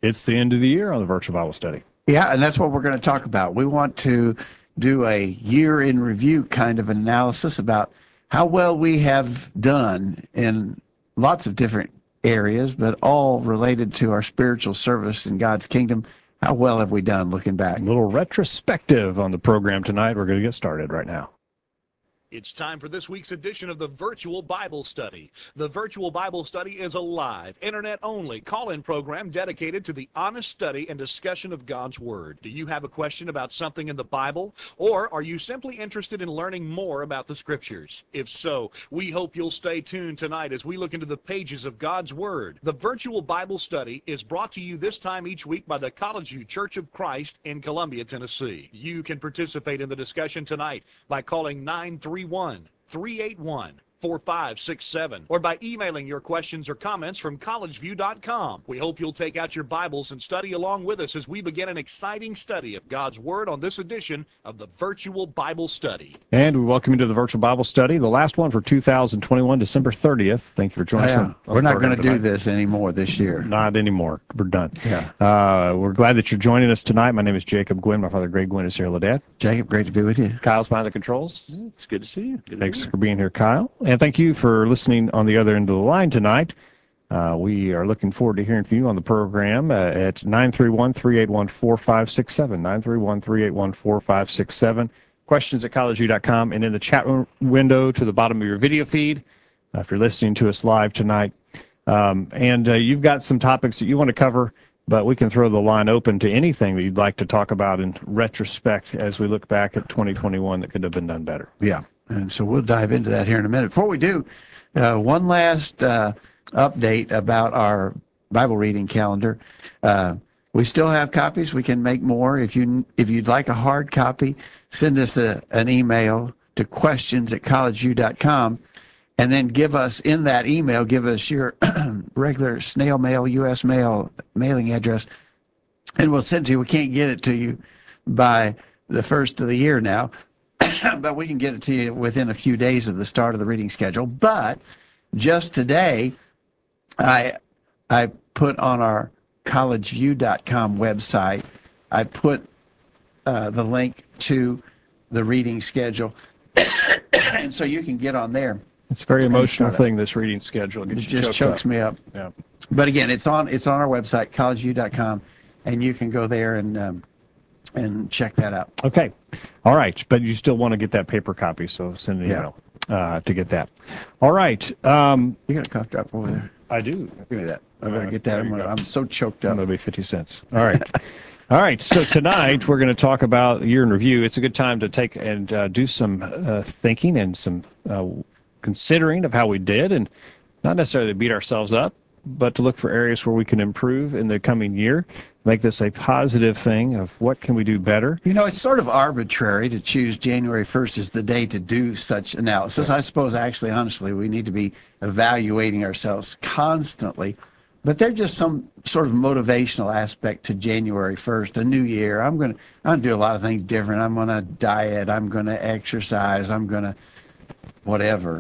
It's the end of the year on the Virtual Bible Study. Yeah, and that's what we're going to talk about. We want to do a year in review kind of analysis about how well we have done in lots of different areas, but all related to our spiritual service in God's kingdom. How well have we done looking back? A little retrospective on the program tonight. We're going to get started right now. It's time for this week's edition of the Virtual Bible Study. The Virtual Bible Study is a live, internet-only call-in program dedicated to the honest study and discussion of God's Word. Do you have a question about something in the Bible? Or are you simply interested in learning more about the Scriptures? If so, we hope you'll stay tuned tonight as we look into the pages of God's Word. The Virtual Bible Study is brought to you this time each week by the College View Church of Christ in Columbia, Tennessee. You can participate in the discussion tonight by calling 931-381-4567 or by emailing your questions or comments from collegeview.com. We hope you'll take out your Bibles and study along with us as we begin an exciting study of God's Word on this edition of the Virtual Bible Study. And we welcome you to the Virtual Bible Study, the last one for 2021, December 30th. Thank you for joining us. We're not going to do this anymore this year. Not anymore. We're done. Yeah. We're glad that you're joining us tonight. My name is Jacob Gwynn. My father, Greg Gwynn, is here. Hello, Dad. Jacob, great to be with you. Kyle's behind the controls. It's good to see you. Thanks for being here, Kyle. And thank you for listening on the other end of the line tonight. We are looking forward to hearing from you on the program at 931-381-4567, 931-381-4567. Questions at collegeview.com, and in the chat room window to the bottom of your video feed if you're listening to us live tonight. You've got some topics that you want to cover, but we can throw the line open to anything that you'd like to talk about in retrospect as we look back at 2021 that could have been done better. Yeah, and so we'll dive into that here in a minute. Before we do, one last update about our Bible reading calendar. We still have copies. We can make more. If you'd like a hard copy, send us an email to questions@collegeview.com, and then give us in that email, give us your regular snail mail, U.S. mail mailing address, and we'll send it to you. We can't get it to you by the first of the year now, but we can get it to you within a few days of the start of the reading schedule. But just today, I put on our collegeview.com website, I put the link to the reading schedule, and so you can get on there. It's a very emotional thing, this reading schedule. It just chokes me up. Yeah. But again, it's on our website, collegeview.com, and you can go there and check that out. Okay. All right. But you still want to get that paper copy, so send an email to get that. All right. You got a cough drop over there? I do. Give me that. I better get that. I'm so choked up. That'll be 50 cents. All right. All right. So tonight we're going to talk about year in review. It's a good time to take and do some thinking and some considering of how we did, and not necessarily to beat ourselves up, but to look for areas where we can improve in the coming year, make this a positive thing of what can we do better. You know, it's sort of arbitrary to choose January 1st as the day to do such analysis. I suppose, actually, honestly, we need to be evaluating ourselves constantly, but there's just some sort of motivational aspect to January 1st, a new year. I'm going to do a lot of things different. I'm going to diet. I'm going to exercise. I'm going to whatever.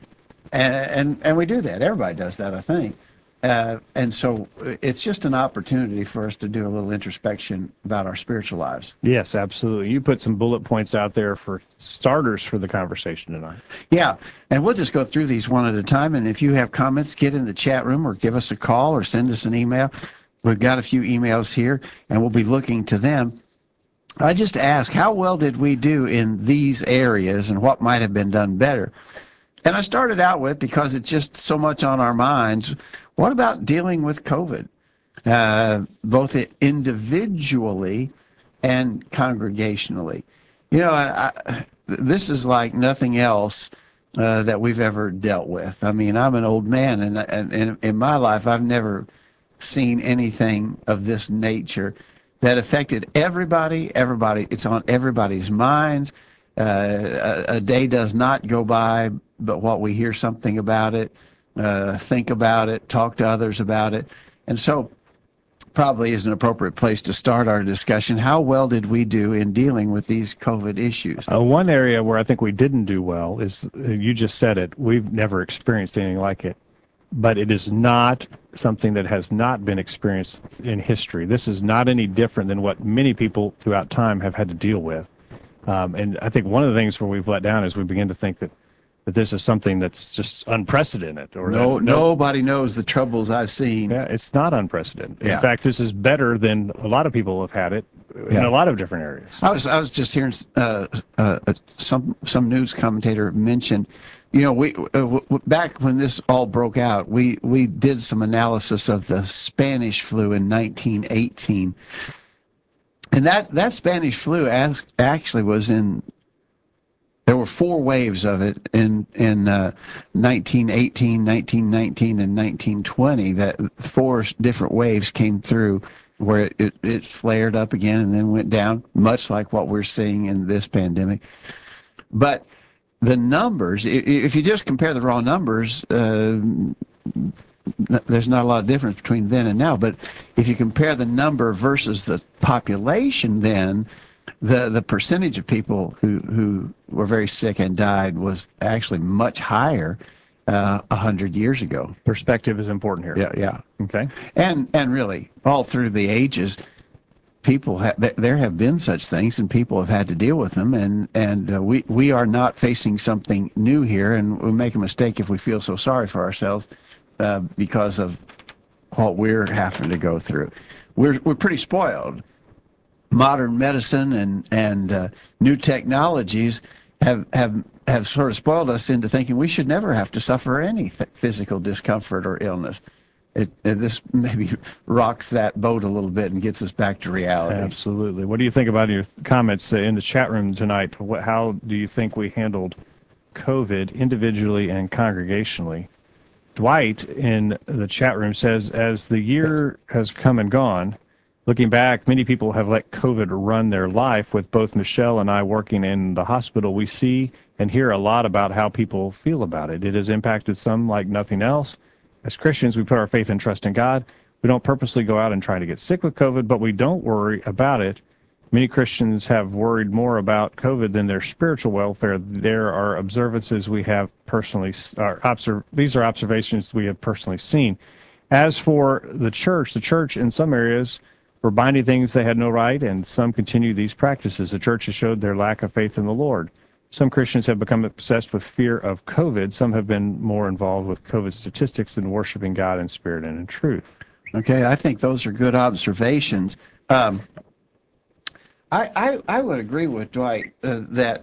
And we do that. Everybody does that, I think. And so it's just an opportunity for us to do a little introspection about our spiritual lives. Yes, absolutely. You put some bullet points out there for starters for the conversation tonight. Yeah, and we'll just go through these one at a time. And if you have comments, get in the chat room or give us a call or send us an email. We've got a few emails here, and we'll be looking to them. I just ask, how well did we do in these areas and what might have been done better? And I started out with, because it's just so much on our minds, what about dealing with COVID, both individually and congregationally? You know, this is like nothing else that we've ever dealt with. I mean, I'm an old man, and in my life, I've never seen anything of this nature that affected everybody. It's on everybody's minds. A day does not go by but what we hear something about it, think about it, talk to others about it. And so probably is an appropriate place to start our discussion. How well did we do in dealing with these COVID issues? One area where I think we didn't do well is, you just said it, we've never experienced anything like it. but it is not something that has not been experienced in history. This is not any different than what many people throughout time have had to deal with. And I think one of the things where we've let down is we begin to think that this is something that's just unprecedented. Or Nobody knows the troubles I've seen. Yeah, it's not unprecedented. Yeah. In fact, this is better than a lot of people have had it in Yeah. a lot of different areas. I was just hearing some news commentator mention, we back when this all broke out, we did some analysis of the Spanish flu in 1918, and that Spanish flu actually was in. There were 4 waves of it in 1918, 1919, and 1920. That 4 different waves came through, where it flared up again and then went down, much like what we're seeing in this pandemic. But the numbers, if you just compare the raw numbers, there's not a lot of difference between then and now. But if you compare the number versus the population then, the percentage of people who were very sick and died was actually much higher 100 years ago. Perspective is important here. Yeah. Okay. And really, all through the ages, there have been such things, and people have had to deal with them. And we are not facing something new here, and we make a mistake if we feel so sorry for ourselves because of what we're having to go through. We're pretty spoiled. Modern medicine and new technologies have sort of spoiled us into thinking we should never have to suffer any physical discomfort or illness. This maybe rocks that boat a little bit and gets us back to reality. Absolutely. What do you think about your comments in the chat room tonight? How do you think we handled COVID individually and congregationally? Dwight in the chat room says, as the year has come and gone, looking back, many people have let COVID run their life. With both Michelle and I working in the hospital, we see and hear a lot about how people feel about it. It has impacted some like nothing else. As Christians, we put our faith and trust in God. We don't purposely go out and try to get sick with COVID, but we don't worry about it. Many Christians have worried more about COVID than their spiritual welfare. There are observances we have personally, these are observations we have personally seen. As for the church in some areas, were binding things they had no right, and some continue these practices. The church has showed their lack of faith in the Lord. Some Christians have become obsessed with fear of COVID. Some have been more involved with COVID statistics than worshiping God in spirit and in truth. Okay, I think those are good observations. I would agree with Dwight that,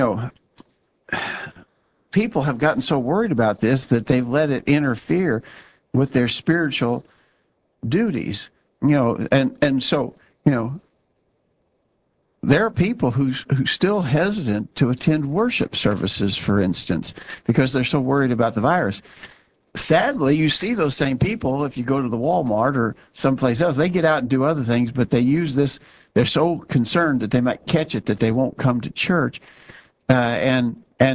people have gotten so worried about this that they've let it interfere with their spiritual duties. And so, there are people who still hesitant to attend worship services, for instance, because they're so worried about the virus. Sadly, you see those same people if you go to the Walmart or someplace else. They get out and do other things, but they use this. They're so concerned that they might catch it that they won't come to church. And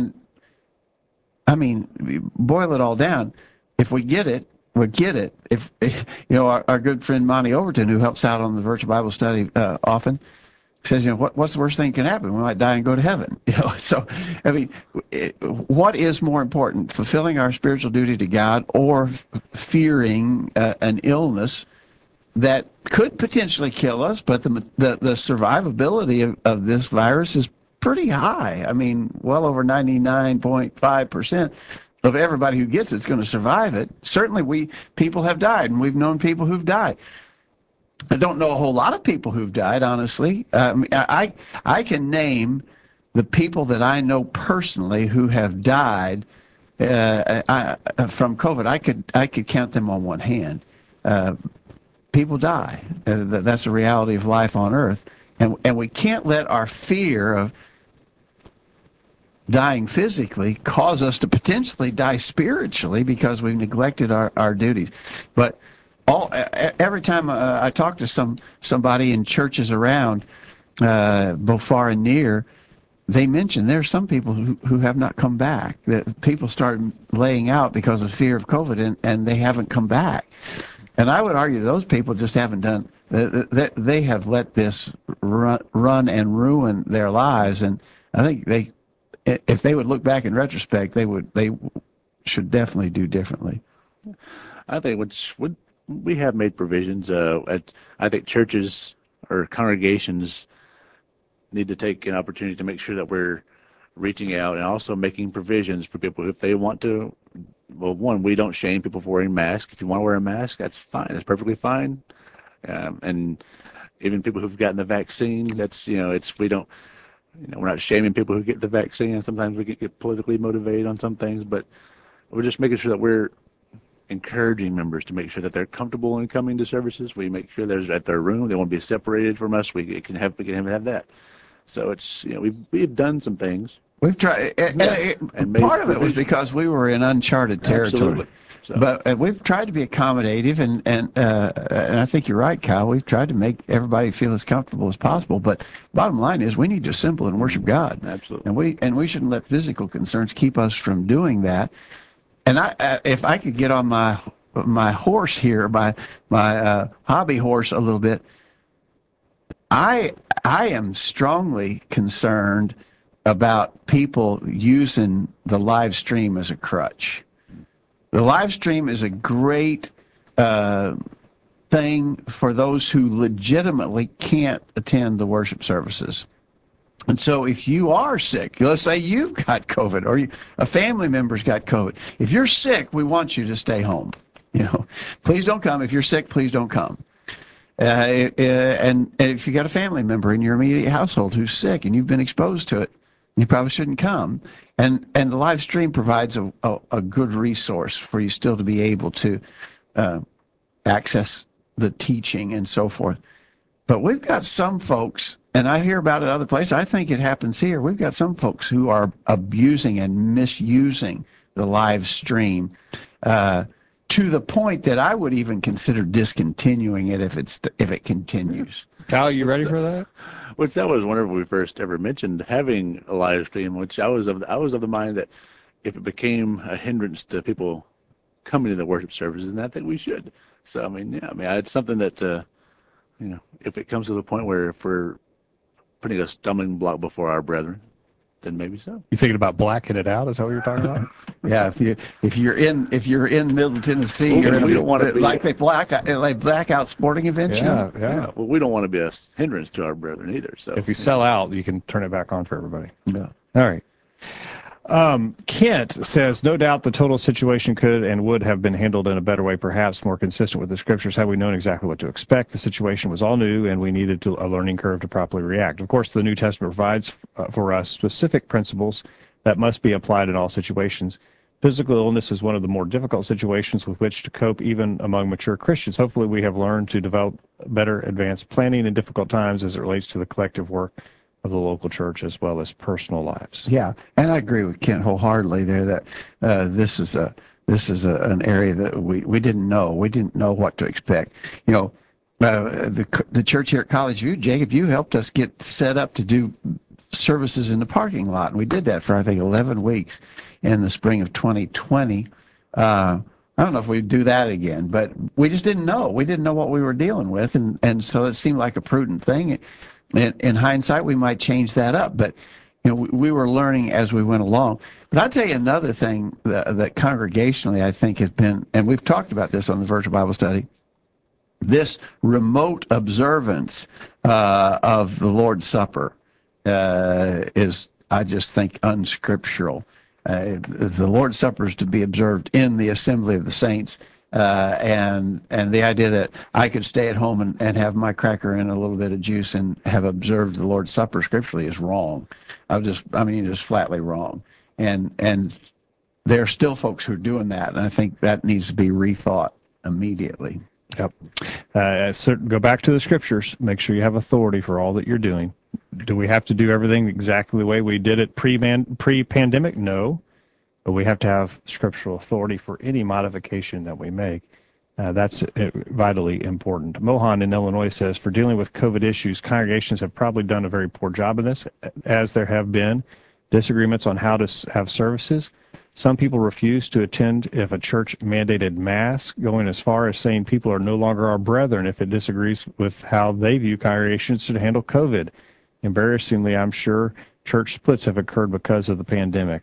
I mean, boil it all down. If we get it, we get it. If our good friend Monty Overton, who helps out on the virtual Bible study often, says, what's the worst thing that can happen? We might die and go to heaven. So I mean, what is more important, fulfilling our spiritual duty to God or fearing an illness that could potentially kill us, but the survivability of this virus is pretty high. I mean, well over 99.5% of everybody who gets it is going to survive it. Certainly people have died, and we've known people who've died. I don't know a whole lot of people who've died, honestly. I can name the people that I know personally who have died from COVID. I could count them on one hand. People die. That's a reality of life on earth. And we can't let our fear of dying physically cause us to potentially die spiritually because we've neglected our duties. But every time I talk to somebody in churches around, both far and near, they mention there are some people who have not come back. That people started laying out because of fear of COVID, and they haven't come back. And I would argue those people just haven't done. They have let this run and ruin their lives. And I think if they would look back in retrospect, they should definitely do differently. I think we have made provisions. I think churches or congregations need to take an opportunity to make sure that we're reaching out and also making provisions for people if they want to. Well, one, we don't shame people for wearing masks. If you want to wear a mask, that's fine. That's perfectly fine. And even people who've gotten the vaccine, we don't, we're not shaming people who get the vaccine. And sometimes we get politically motivated on some things, but we're just making sure that we're encouraging members to make sure that they're comfortable in coming to services. We make sure they're at their room. They won't be separated from us. We can have that. So it's, we've done some things. We've tried, and part of it was because we were in uncharted territory. Absolutely. So. But we've tried to be accommodative, and I think you're right, Kyle. We've tried to make everybody feel as comfortable as possible. But bottom line is, we need to assemble and worship God. Absolutely. And we shouldn't let physical concerns keep us from doing that. And if I could get on my horse here, my hobby horse a little bit, I am strongly concerned about people using the live stream as a crutch. The live stream is a great thing for those who legitimately can't attend the worship services. And so if you are sick, let's say you've got COVID or a family member's got COVID. If you're sick, we want you to stay home. Please don't come. If you're sick, please don't come. And if you got a family member in your immediate household who's sick and you've been exposed to it, you probably shouldn't come. And the live stream provides a good resource for you still to be able to access the teaching and so forth. But we've got some folks, and I hear about it other places, I think it happens here, we've got some folks who are abusing and misusing the live stream to the point that I would even consider discontinuing it if it continues. Kyle, you ready for that? Which that was whenever we first ever mentioned having a live stream, which I was of the mind that if it became a hindrance to people coming to the worship services, then I think we should. So it's something that if it comes to the point where if we're putting a stumbling block before our brethren, then maybe so. You thinking about blacking it out? Is that what you're talking about? Yeah, if you're in Middle Tennessee, you're we don't want to be like they black out sporting events. Yeah. Well, we don't want to be a hindrance to our brethren either. So if you sell out, you can turn it back on for everybody. Yeah. All right. Kent says, no doubt the total situation could and would have been handled in a better way, perhaps more consistent with the scriptures, had we known exactly what to expect. The situation was all new, and we needed a learning curve to properly react. Of course, the New Testament provides for us specific principles that must be applied in all situations. Physical illness is one of the more difficult situations with which to cope, even among mature Christians. Hopefully, we have learned to develop better advanced planning in difficult times as it relates to the collective work of the local church as well as personal lives. Yeah, and I agree with Kent wholeheartedly there that this is an area that we didn't know. We didn't know what to expect. The church here at College View, Jacob, you helped us get set up to do services in the parking lot, and we did that for I think 11 weeks in the spring of 2020. I don't know if we'd do that again, but we just didn't know. We didn't know what we were dealing with, and so it seemed like a prudent thing. In hindsight, we might change that up, but we were learning as we went along. But I'll tell you another thing that congregationally I think has been, and we've talked about this on the Virtual Bible Study, this remote observance of the Lord's Supper is, I just think, unscriptural. The Lord's Supper is to be observed in the assembly of the saints. And the idea that I could stay at home and have my cracker and a little bit of juice and have observed the Lord's Supper scripturally is wrong. Just flatly wrong. And there are still folks who are doing that, and I think that needs to be rethought immediately. Yep. Go back to the scriptures. Make sure you have authority for all that you're doing. Do we have to do everything exactly the way we did it pre-pandemic? No. But we have to have scriptural authority for any modification that we make. That's vitally important. Mohan in Illinois says, for dealing with COVID issues, congregations have probably done a very poor job of this, as there have been disagreements on how to have services. Some people refuse to attend if a church mandated masks, going as far as saying people are no longer our brethren if it disagrees with how they view congregations should handle COVID. Embarrassingly, I'm sure church splits have occurred because of the pandemic.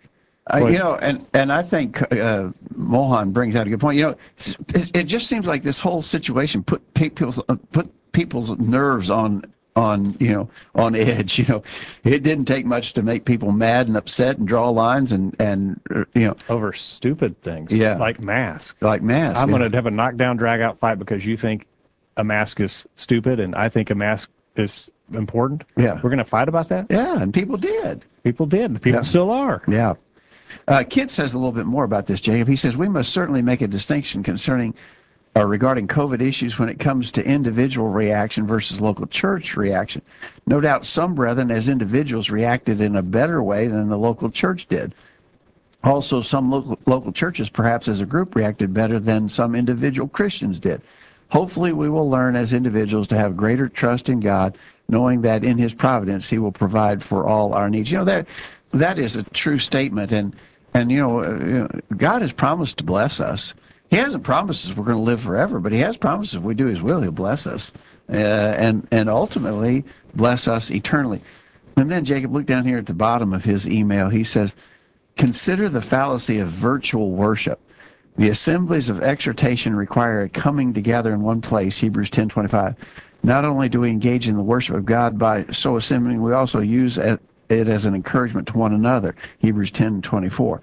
You know, and I think Mohan brings out a good point. You know, it just seems like this whole situation put people's nerves on edge. You know, it didn't take much to make people mad and upset and draw lines and you know, over stupid things. Yeah. Like masks. like masks. I'm yeah. going to have a knockdown, drag out fight because you think a mask is stupid and I think a mask is important. Yeah. We're going to fight about that? Yeah, and people did. People did. People Yeah. still are. Yeah. Kit says a little bit more about this, Jacob. He says, we must certainly make a distinction concerning regarding COVID issues when it comes to individual reaction versus local church reaction. No doubt some brethren as individuals reacted in a better way than the local church did. Also, some local churches, perhaps as a group, reacted better than some individual Christians did. Hopefully, we will learn as individuals to have greater trust in God, knowing that in His providence He will provide for all our needs. You know, that is a true statement, and God has promised to bless us. He hasn't promised us we're going to live forever, but He has promised if we do His will, He'll bless us, and ultimately bless us eternally. And then Jacob, look down here at the bottom of his email. He says, consider the fallacy of virtual worship. The assemblies of exhortation require a coming together in one place, Hebrews 10:25. Not only do we engage in the worship of God by so assembling, we also use it as an encouragement to one another, Hebrews 10:24.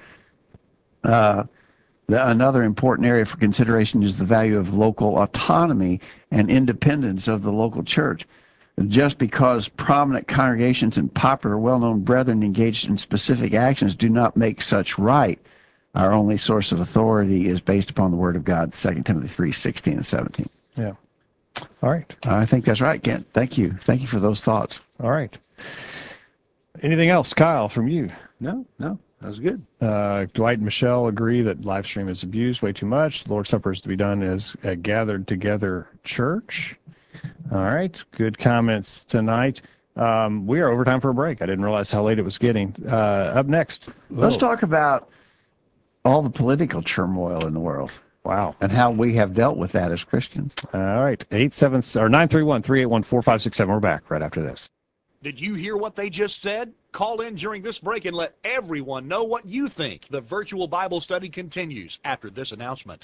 Another important area for consideration is the value of local autonomy and independence of the local church. Just because prominent congregations and popular, well-known brethren engaged in specific actions do not make such right. Our only source of authority is based upon the Word of God, 2 Timothy 3:16 and 17. Yeah. All right. I think that's right, Kent. Thank you. Thank you for those thoughts. All right. Anything else, Kyle, from you? No, that was good. Dwight and Michelle agree that live stream is abused way too much. The Lord's Supper is to be done as a gathered together church. All right. Good comments tonight. We are over time for a break. I didn't realize how late it was getting. Up next. Let's talk about all the political turmoil in the world. Wow. And how we have dealt with that as Christians. All right. 931-381-4567. We're back right after this. Did you hear what they just said? Call in during this break and let everyone know what you think. The virtual Bible study continues after this announcement.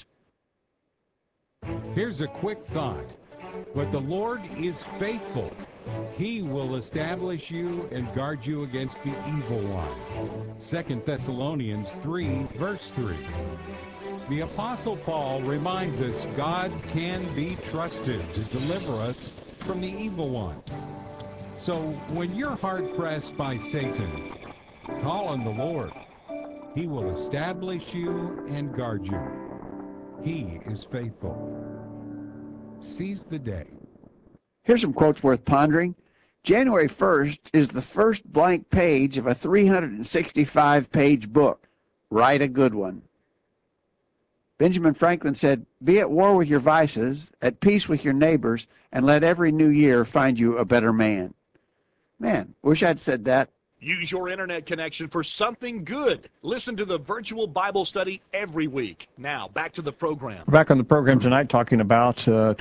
Here's a quick thought. But the Lord is faithful. He will establish you and guard you against the evil one. 2 Thessalonians 3, verse 3. The Apostle Paul reminds us God can be trusted to deliver us from the evil one. So when you're hard-pressed by Satan, call on the Lord. He will establish you and guard you. He is faithful. Seize the day. Here's some quotes worth pondering. January 1st is the first blank page of a 365-page book. Write a good one. Benjamin Franklin said, be at war with your vices, at peace with your neighbors, and let every new year find you a better man. Man, wish I'd said that. Use your internet connection for something good. Listen to the virtual Bible study every week. Now, back to the program. We're back on the program tonight talking about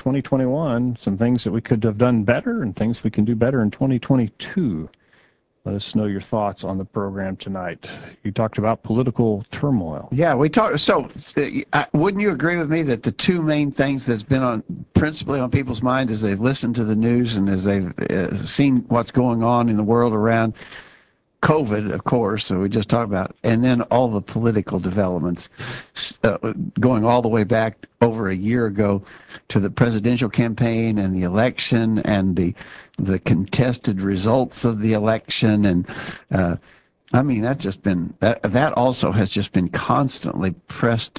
2021, some things that we could have done better and things we can do better in 2022. Let us know your thoughts on the program tonight. You talked about political turmoil. Yeah, we talked. So, wouldn't you agree with me that the two main things that's been principally on people's minds as they've listened to the news and as they've seen what's going on in the world around COVID, of course, so we just talked about, and then all the political developments going all the way back over a year ago to the presidential campaign and the election and the contested results of the election. And I mean, that also has just been constantly pressed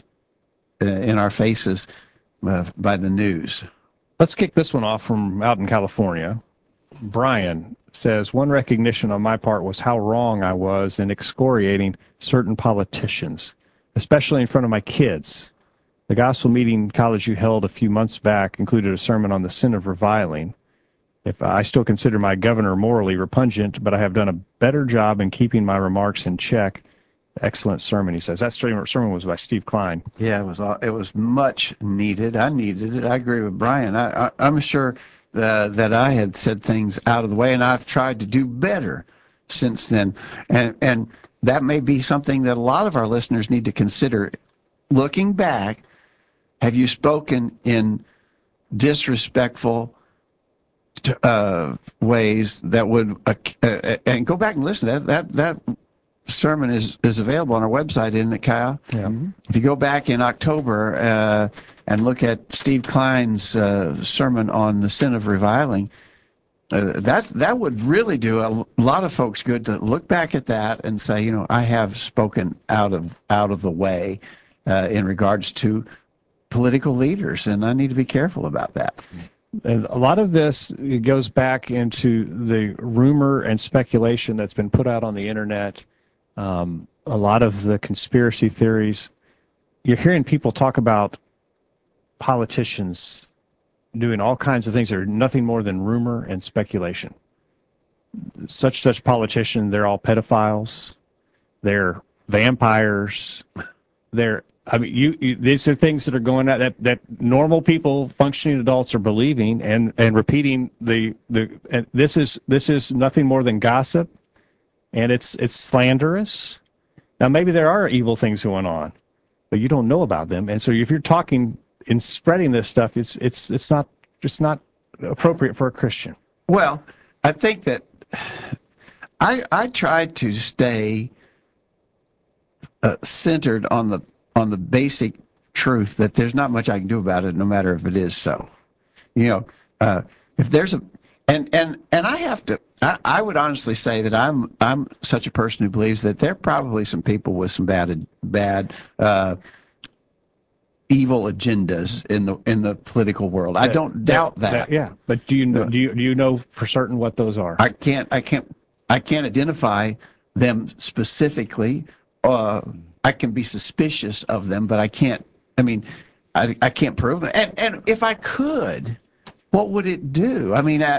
in our faces by the news. Let's kick this one off from out in California. Brian says, one recognition on my part was how wrong I was in excoriating certain politicians, especially in front of my kids. The gospel meeting College U held a few months back included a sermon on the sin of reviling. If I still consider my governor morally repugnant, but I have done a better job in keeping my remarks in check. Excellent sermon, he says. That sermon was by Steve Klein. Yeah, it was much needed. I needed it. I agree with Brian. I'm sure that I had said things out of the way, and I've tried to do better since then. And that may be something that a lot of our listeners need to consider. Looking back, have you spoken in disrespectful ways that would and go back and listen to that sermon is available on our website, isn't it, Kyle? Yeah. If you go back in October and look at Steve Klein's sermon on the sin of reviling, that would really do a lot of folks good to look back at that and say, you know, I have spoken out of the way in regards to political leaders, and I need to be careful about that. And a lot of this goes back into the rumor and speculation that's been put out on the internet. A lot of the conspiracy theories. You're hearing people talk about politicians doing all kinds of things that are nothing more than rumor and speculation. Such politician, they're all pedophiles. They're vampires. These are things that are going out that normal people, functioning adults, are believing and repeating. And this is nothing more than gossip, and it's slanderous. Now maybe there are evil things going on, but you don't know about them. And so if you're talking and spreading this stuff, it's not appropriate for a Christian. Well, I think that I try to stay centered on the basic truth that there's not much I can do about it, no matter if it is so. You know, if there's and I have to. I would honestly say that I'm such a person who believes that there are probably some people with some bad evil agendas in the political world. I don't doubt that. Yeah, but do you know for certain what those are? I can't identify them specifically. I can be suspicious of them, but I can't. I mean, I can't prove it. And if I could, what would it do? I mean,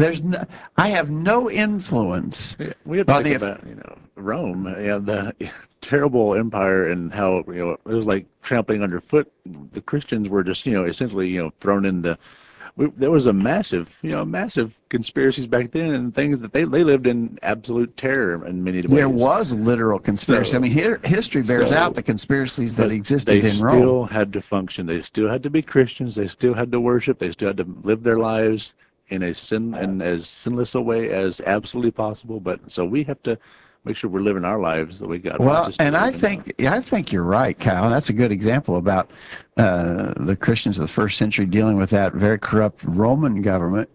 I have no influence. We have to think about Rome, the terrible empire, and how it was like trampling underfoot. The Christians were just essentially thrown in the. There was a massive conspiracies back then, and things that they lived in absolute terror in many ways. There was literal conspiracy. I mean, history bears out the conspiracies that existed in Rome. They still had to function. They still had to be Christians. They still had to worship. They still had to live their lives in as sinless a way as absolutely possible. But so we have to make sure we're living our lives that we got. Well, and I think you're right, Kyle. That's a good example about the Christians of the first century dealing with that very corrupt Roman government.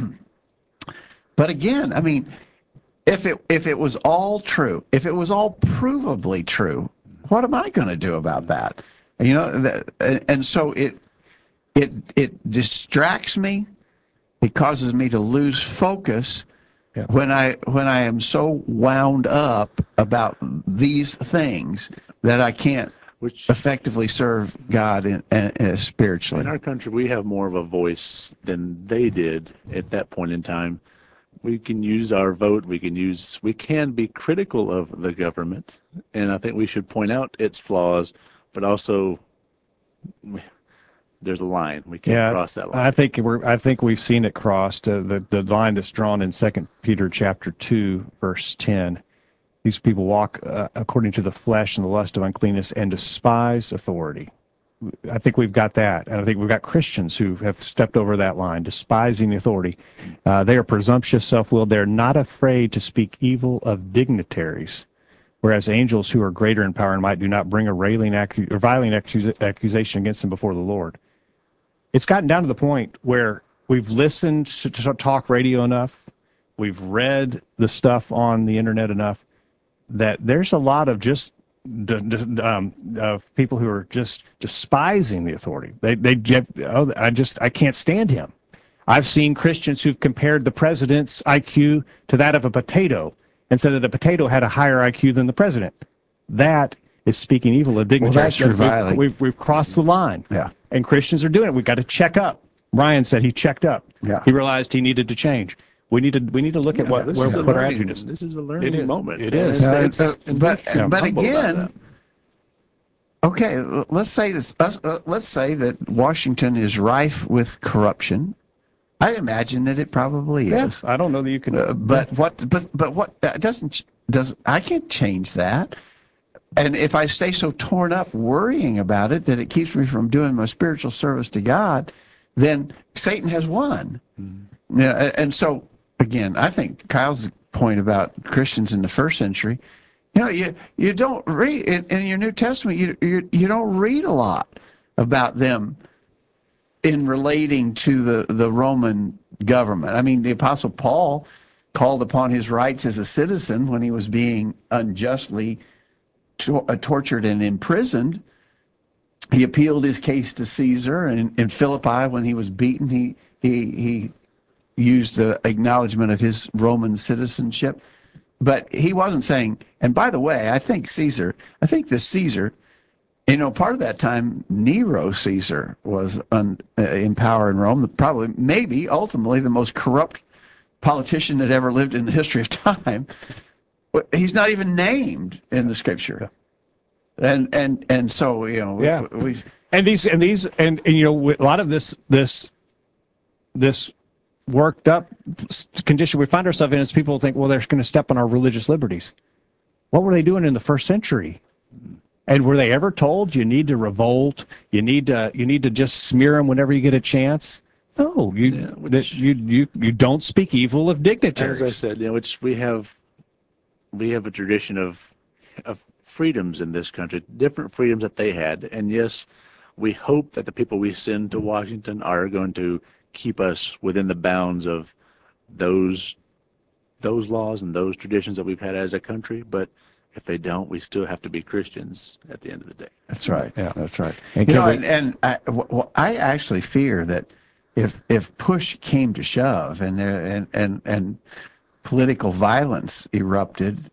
But again, I mean, if it was all true, if it was all provably true, what am I going to do about that? And so it distracts me. It causes me to lose focus. Yeah. When I am so wound up about these things that I can't effectively serve God spiritually. In our country, we have more of a voice than they did at that point in time. We can use our vote. We can be critical of the government, and I think we should point out its flaws, but also there's a line. We can't cross that line. I think we've seen it crossed. The line that's drawn in 2 Peter chapter 2, verse 10. These people walk according to the flesh and the lust of uncleanness and despise authority. I think we've got that. And I think we've got Christians who have stepped over that line, despising the authority. They are presumptuous, self-willed. They're not afraid to speak evil of dignitaries, whereas angels who are greater in power and might do not bring a violent accusation against them before the Lord. It's gotten down to the point where we've listened to talk radio enough, we've read the stuff on the internet enough, that there's a lot of just of people who are just despising the authority. I can't stand him. I've seen Christians who've compared the president's IQ to that of a potato and said that a potato had a higher IQ than the president. That is speaking evil of dignitaries. Well, that's we've crossed the line. Yeah. And Christians are doing it. We've got to check up. Ryan said he checked up. Yeah. He realized he needed to change. We need to look at what our attitude is. This is a learning moment. It is. But again, okay, let's say this. Let's say that Washington is rife with corruption. I imagine that it probably is. I don't know that you can. But what doesn't I can't change that. And if I stay so torn up worrying about it that it keeps me from doing my spiritual service to God, then Satan has won. And so, again, I think Kyle's point about Christians in the first century, you don't read in your New Testament, you don't read a lot about them in relating to the Roman government. I mean, the Apostle Paul called upon his rights as a citizen when he was being unjustly tortured and imprisoned. He appealed his case to Caesar, and in Philippi, when he was beaten, he used the acknowledgement of his Roman citizenship. But he wasn't saying, and by the way, I think this Caesar, part of that time, Nero Caesar was in power in Rome, probably, maybe, ultimately, the most corrupt politician that ever lived in the history of time. He's not even named in the scripture. And so, we a lot of this worked up condition we find ourselves in is people think, well, they're going to step on our religious liberties. What were they doing in the first century? And were they ever told you need to revolt? You need to just smear them whenever you get a chance? No, you don't speak evil of dignitaries. As I said, we have a tradition of freedoms in this country, different freedoms that they had, and yes, we hope that the people we send to Washington are going to keep us within the bounds of those laws and those traditions that we've had as a country. But if they don't, we still have to be Christians at the end of the day. That's right. Yeah, that's right. And I actually fear that if push came to shove and political violence erupted,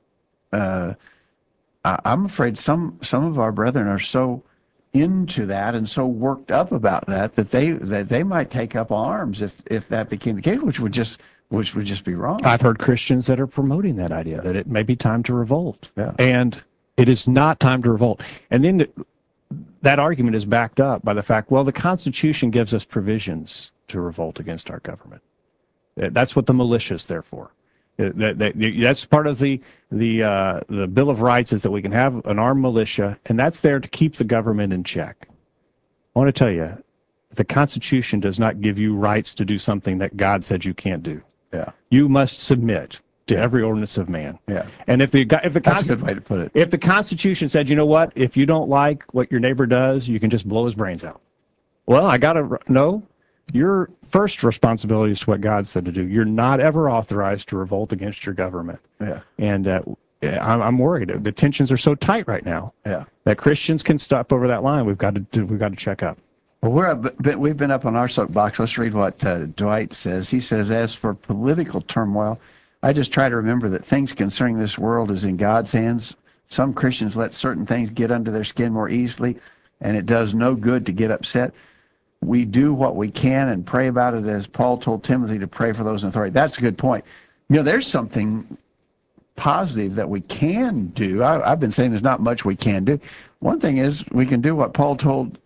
I'm afraid some of our brethren are so into that and so worked up about that they might take up arms if that became the case, which would just be wrong. I've heard Christians that are promoting that idea that it may be time to revolt, yeah. And it is not time to revolt. And then that argument is backed up by the fact, well, the Constitution gives us provisions to revolt against our government. That's what the militia is there for. That's part of the Bill of Rights, is that we can have an armed militia, and that's there to keep the government in check. I want to tell you, the Constitution does not give you rights to do something that God said you can't do. Yeah. You must submit to every ordinance of man. Yeah. And if the That's a good way to put it. If the Constitution said, you know what, if you don't like what your neighbor does, you can just blow his brains out. Well, no. Your first responsibility is what God said to do. You're not ever authorized to revolt against your government. Yeah. And I'm worried. The tensions are so tight right now. Yeah. That Christians can step over that line. We've got to check up. Well, we've been up on our soapbox. Let's read what Dwight says. He says, as for political turmoil, I just try to remember that things concerning this world is in God's hands. Some Christians let certain things get under their skin more easily, and it does no good to get upset. We do what we can and pray about it, as Paul told Timothy to pray for those in authority. That's a good point. There's something positive that we can do. I've been saying there's not much we can do. One thing is we can do what Paul told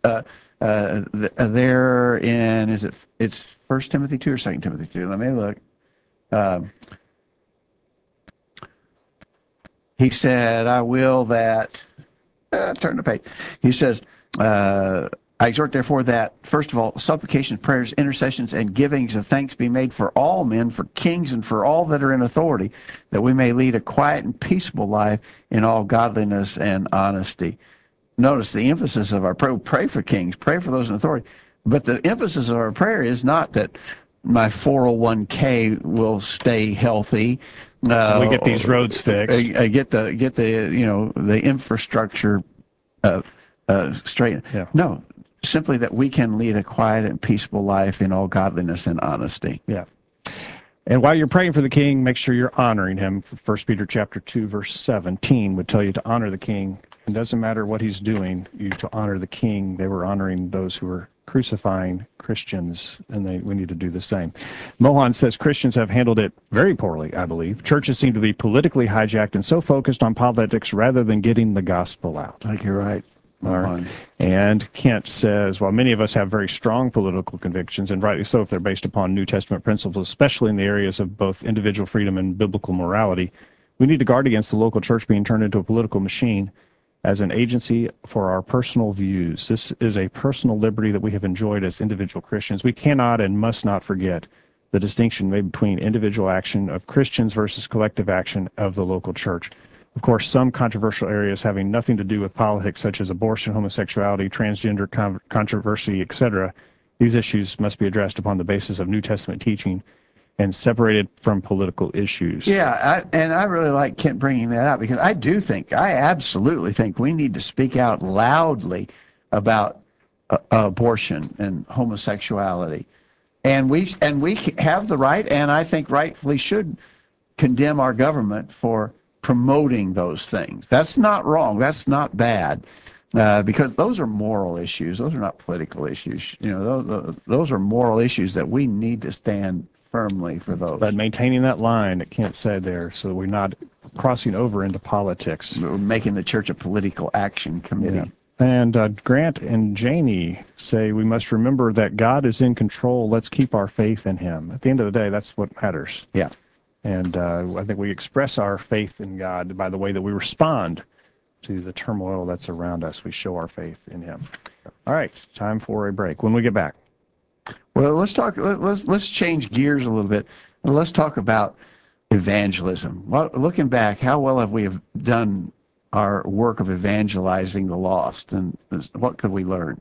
there in, it's 1 Timothy 2 or 2 Timothy 2? Let me look. He said, I will that, turn the page. He says, I exhort, therefore, that, first of all, supplications, prayers, intercessions, and givings of thanks be made for all men, for kings, and for all that are in authority, that we may lead a quiet and peaceable life in all godliness and honesty. Notice the emphasis of our prayer. Pray for kings, pray for those in authority. But the emphasis of our prayer is not that my 401k will stay healthy. We get these roads fixed. Get the infrastructure straight. Yeah. No. Simply that we can lead a quiet and peaceable life in all godliness and honesty. Yeah. And while you're praying for the king, make sure you're honoring him. 1 Peter chapter 2, verse 17 would tell you to honor the king. It doesn't matter what he's doing, you to honor the king. They were honoring those who were crucifying Christians, and we need to do the same. Mohan says Christians have handled it very poorly, I believe. Churches seem to be politically hijacked and so focused on politics rather than getting the gospel out. I think you're right. All right. And Kent says, while many of us have very strong political convictions, and rightly so if they're based upon New Testament principles, especially in the areas of both individual freedom and biblical morality, We need to guard against the local church being turned into a political machine as an agency for our personal views. This is a personal liberty that we have enjoyed as individual Christians. We cannot and must not forget the distinction made between individual action of Christians versus collective action of the local church. Of course, some controversial areas having nothing to do with politics, such as abortion, homosexuality, transgender controversy, etc., these issues must be addressed upon the basis of New Testament teaching and separated from political issues. Yeah, and I really like Kent bringing that up, because I absolutely think we need to speak out loudly about abortion and homosexuality. And we have the right, and I think rightfully should, condemn our government for promoting those things. That's not wrong. That's not bad, because those are moral issues. Those are not political issues. You know, those are moral issues that we need to stand firmly for those. But maintaining that line that Kent said there, so we're not crossing over into politics. We're making the church a political action committee. Yeah. And Grant and Janie say we must remember that God is in control. Let's keep our faith in him. At the end of the day, that's what matters. Yeah. And I think we express our faith in God by the way that we respond to the turmoil that's around us. We show our faith in him. All right, time for a break. When we get back. Well, let's change gears a little bit. Let's talk about evangelism. Well, looking back, how well have we done our work of evangelizing the lost, and what could we learn?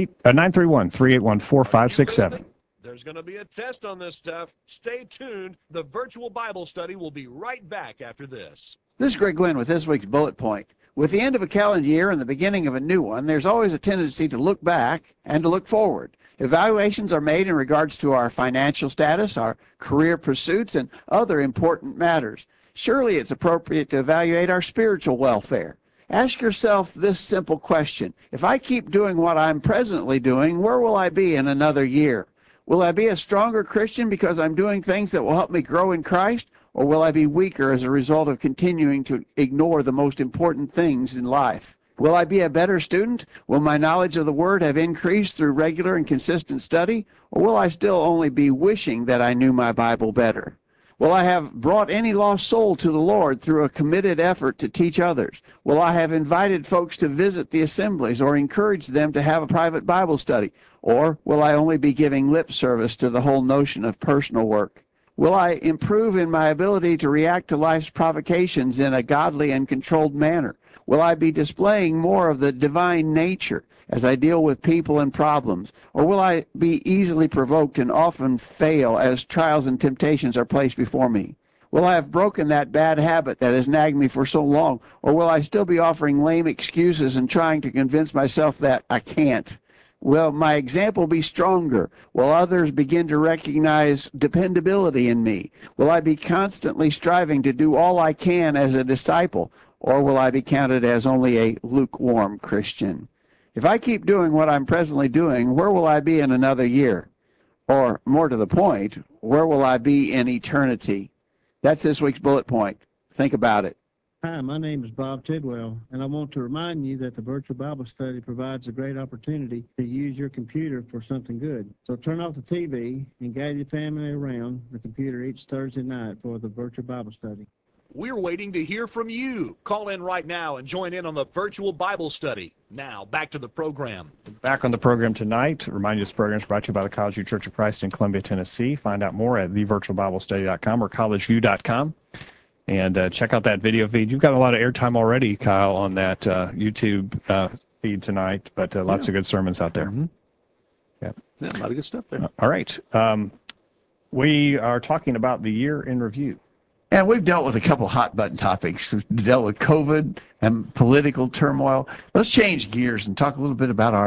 931-381-4567. There's going to be a test on this stuff. Stay tuned. The virtual Bible study will be right back after this. This is Greg Gwynn with this week's Bullet Point. With the end of a calendar year and the beginning of a new one, there's always a tendency to look back and to look forward. Evaluations are made in regards to our financial status, our career pursuits, and other important matters. Surely it's appropriate to evaluate our spiritual welfare. Ask yourself this simple question. If I keep doing what I'm presently doing, where will I be in another year? Will I be a stronger Christian because I'm doing things that will help me grow in Christ? Or will I be weaker as a result of continuing to ignore the most important things in life? Will I be a better student? Will my knowledge of the Word have increased through regular and consistent study? Or will I still only be wishing that I knew my Bible better? Will I have brought any lost soul to the Lord through a committed effort to teach others? Will I have invited folks to visit the assemblies or encouraged them to have a private Bible study? Or will I only be giving lip service to the whole notion of personal work? Will I improve in my ability to react to life's provocations in a godly and controlled manner? Will I be displaying more of the divine nature as I deal with people and problems? Or will I be easily provoked and often fail as trials and temptations are placed before me? Will I have broken that bad habit that has nagged me for so long? Or will I still be offering lame excuses and trying to convince myself that I can't? Will my example be stronger? Will others begin to recognize dependability in me? Will I be constantly striving to do all I can as a disciple? Or will I be counted as only a lukewarm Christian? If I keep doing what I'm presently doing, where will I be in another year? Or, more to the point, where will I be in eternity? That's this week's bullet point. Think about it. Hi, my name is Bob Tidwell, and I want to remind you that the virtual Bible study provides a great opportunity to use your computer for something good. So turn off the TV and gather your family around the computer each Thursday night for the virtual Bible study. We're waiting to hear from you. Call in right now and join in on the virtual Bible study. Now, back to the program. Back on the program tonight. Remind you this program is brought to you by the College View Church of Christ in Columbia, Tennessee. Find out more at thevirtualbiblestudy.com or collegeview.com. And check out that video feed. You've got a lot of airtime already, Kyle, on that YouTube feed tonight, but lots of good sermons out there. Mm-hmm. Yeah, a lot of good stuff there. All right. We are talking about the year in review. And we've dealt with a couple hot button topics. We've dealt with COVID and political turmoil. Let's change gears and talk a little bit about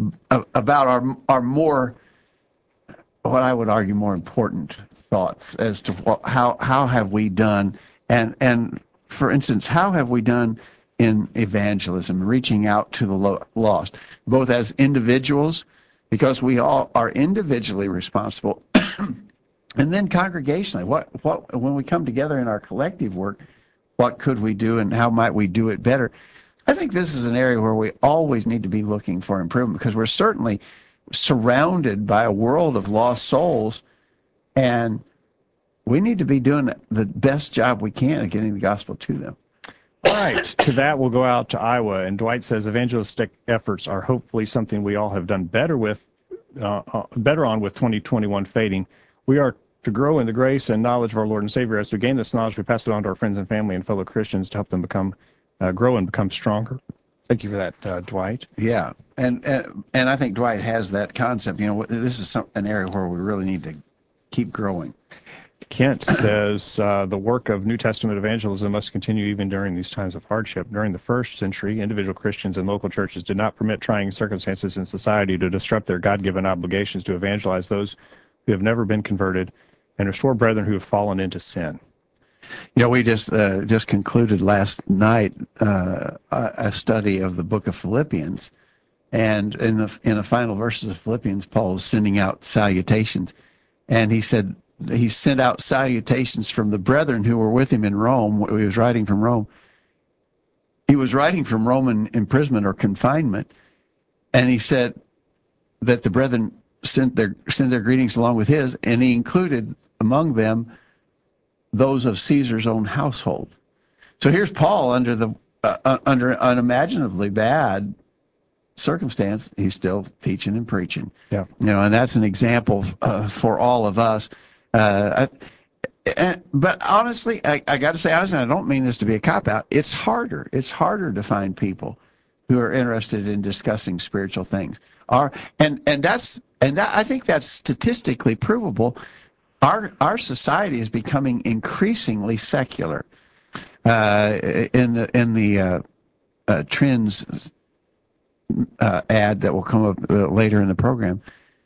our more, what I would argue, more important thoughts as to how have we done, and for instance, how have we done in evangelism, reaching out to the lost, both as individuals, because we all are individually responsible. And then congregationally, what when we come together in our collective work, what could we do and how might we do it better? I think this is an area where we always need to be looking for improvement, because we're certainly surrounded by a world of lost souls, and we need to be doing the best job we can of getting the gospel to them. All right. To that, we'll go out to Iowa. And Dwight says evangelistic efforts are hopefully something we all have done better on with 2021 fading. We are to grow in the grace and knowledge of our Lord and Savior. As we gain this knowledge, we pass it on to our friends and family and fellow Christians to help them grow and become stronger. Thank you for that, Dwight. Yeah, and I think Dwight has that concept. This is an area where we really need to keep growing. Kent says the work of New Testament evangelism must continue even during these times of hardship. During the first century, individual Christians and local churches did not permit trying circumstances in society to disrupt their God-given obligations to evangelize those who have never been converted and restore brethren who have fallen into sin. We just concluded last night a study of the book of Philippians, and in the final verses of Philippians, Paul is sending out salutations, and he said he sent out salutations from the brethren who were with him in Rome. He was writing from Rome. He was writing from Roman imprisonment or confinement, and he said that the brethren sent their greetings along with his, and he included among them those of Caesar's own household. So here's Paul under unimaginably bad circumstance. He's still teaching and preaching. Yeah. And that's an example for all of us. But honestly, I got to say honestly, I don't mean this to be a cop-out. It's harder. It's harder to find people who are interested in discussing spiritual things. I think that's statistically provable. Our society is becoming increasingly secular. In the Trends ad that will come up later in the program,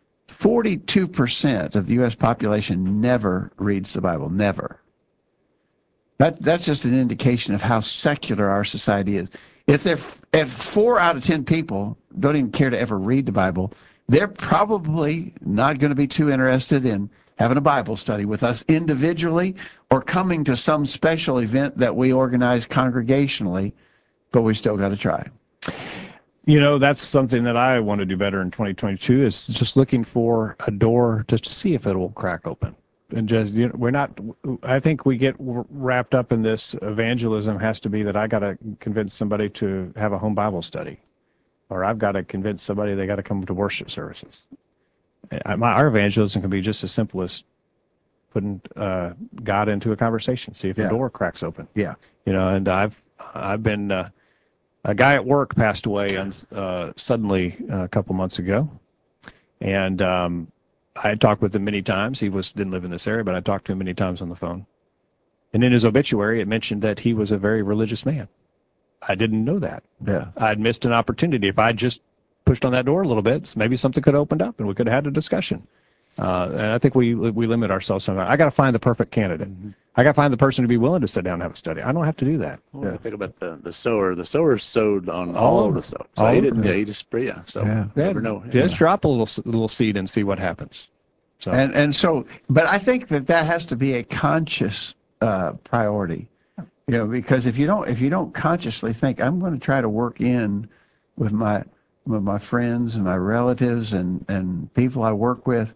42% of the U.S. population never reads the Bible. Never. That's just an indication of how secular our society is. If 4 out of 10 people don't even care to ever read the Bible, they're probably not going to be too interested in having a Bible study with us individually or coming to some special event that we organize congregationally, but we still got to try. That's something that I want to do better in 2022 is just looking for a door just to see if it will crack open. And just, I think we get wrapped up in this evangelism has to be that I got to convince somebody to have a home Bible study, or I've got to convince somebody they got to come to worship services. Our evangelism can be just as simple as putting God into a conversation, see if the door cracks open. Yeah. And I've been a guy at work passed away suddenly a couple months ago, and I had talked with him many times. He didn't live in this area, but I talked to him many times on the phone. And in his obituary, it mentioned that he was a very religious man. I didn't know that. Yeah. I'd missed an opportunity. If I just pushed on that door a little bit, maybe something could have opened up and we could have had a discussion. And I think we limit ourselves sometimes. I got to find the perfect candidate. Mm-hmm. I got to find the person to be willing to sit down and have a study. I don't have to do that. Well, think about the sower. The sower sowed on all of the sow. So he didn't. Yeah, he just sprayed. Yeah. So never know. Just drop a little seed and see what happens. So so, but I think that has to be a conscious priority. Because if you don't consciously think, I'm going to try to work in with my friends and my relatives and people I work with,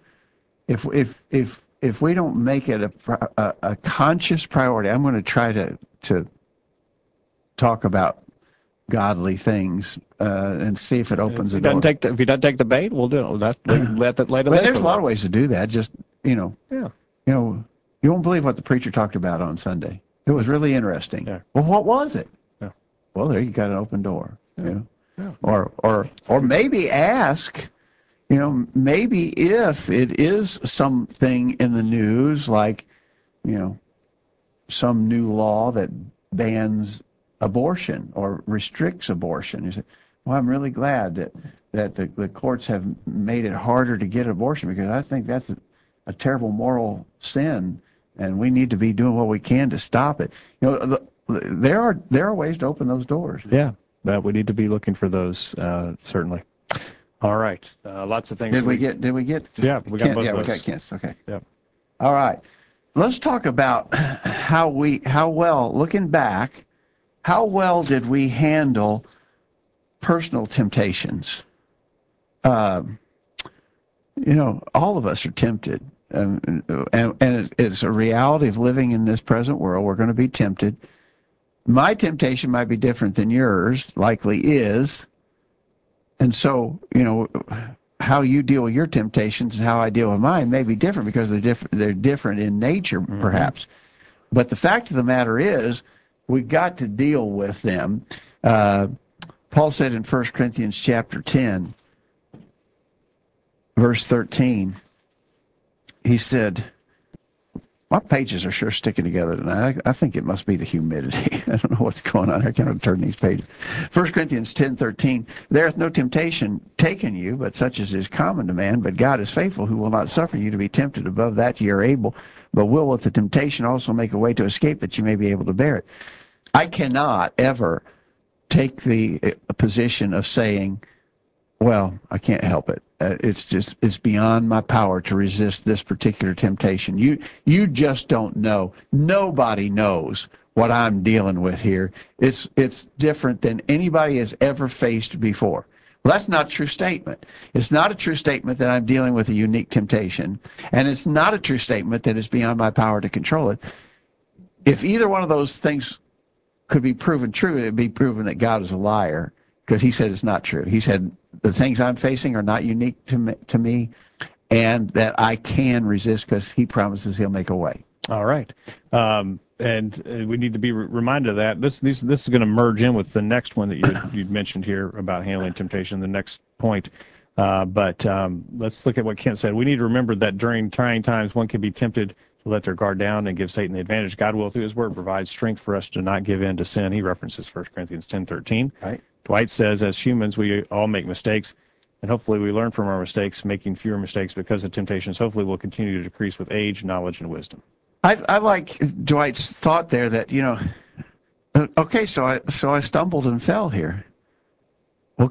if we don't make it a conscious priority, I'm going to try to talk about godly things and see if it opens the door. If he doesn't take the bait, we'll do it. Let that later. But there's a lot of ways to do that. Just Yeah. You won't believe what the preacher talked about on Sunday. It was really interesting. Yeah. Well, what was it? Yeah. Well, there you got an open door. Yeah. Yeah. Or maybe ask, maybe if it is something in the news like, some new law that bans abortion or restricts abortion. You say, well, I'm really glad that the courts have made it harder to get an abortion because I think that's a terrible moral sin, and we need to be doing what we can to stop it. There are ways to open those doors. Yeah, but we need to be looking for those certainly. All right, lots of things. Did we get? Yeah, we got both. Yeah, of we those. got Kent's. Okay. Yep. All right. Let's talk about how well, looking back, how well did we handle personal temptations? All of us are tempted. And it's a reality of living in this present world. We're going to be tempted. My temptation might be different than yours, likely is. And so, how you deal with your temptations and how I deal with mine may be different because they're different in nature, perhaps. But the fact of the matter is, we've got to deal with them. Paul said in 1 Corinthians chapter 10, verse 13, he said, my pages are sure sticking together tonight. I think it must be the humidity. I don't know what's going on. I can't turn these pages. 1 Corinthians 10:13, there hath no temptation taken you, but such as is common to man. But God is faithful, who will not suffer you to be tempted above that ye are able, but will with the temptation also make a way to escape, that you may be able to bear it. I cannot ever take the position of saying, well, I can't help it. It's beyond my power to resist this particular temptation. You just don't know. Nobody knows what I'm dealing with here. It's different than anybody has ever faced before. Well, that's not a true statement. It's not a true statement that I'm dealing with a unique temptation, and it's not a true statement that it's beyond my power to control it. If either one of those things could be proven true, it would be proven that God is a liar, because he said it's not true. He said the things I'm facing are not unique to me, and that I can resist because he promises he'll make a way. All right. And we need to be reminded of that. This is going to merge in with the next one that you'd mentioned here about handling temptation, the next point. But let's look at what Kent said. We need to remember that during trying times, one can be tempted to let their guard down and give Satan the advantage. God will, through his word, provide strength for us to not give in to sin. He references 1 Corinthians 10:13. Right. Dwight says, as humans, we all make mistakes, and hopefully we learn from our mistakes, making fewer mistakes because the temptations hopefully will continue to decrease with age, knowledge, and wisdom. I like Dwight's thought there that, okay, so I stumbled and fell here. Well,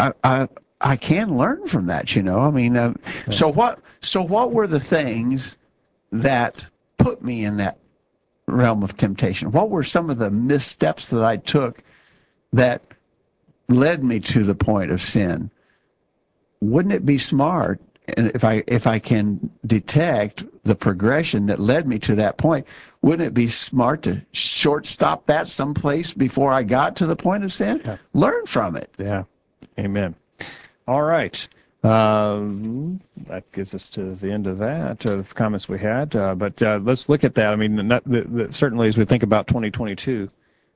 I can learn from that, I mean, so what were the things that put me in that realm of temptation? What were some of the missteps that I took that led me to the point of sin? Wouldn't it be smart, and if I can detect the progression that led me to that point, wouldn't it be smart to shortstop that someplace before I got to the point of sin? Yeah. Learn from it. Yeah. Amen. All right. That gets us to the end of that, of comments we had. But let's look at that. I mean, certainly as we think about 2022,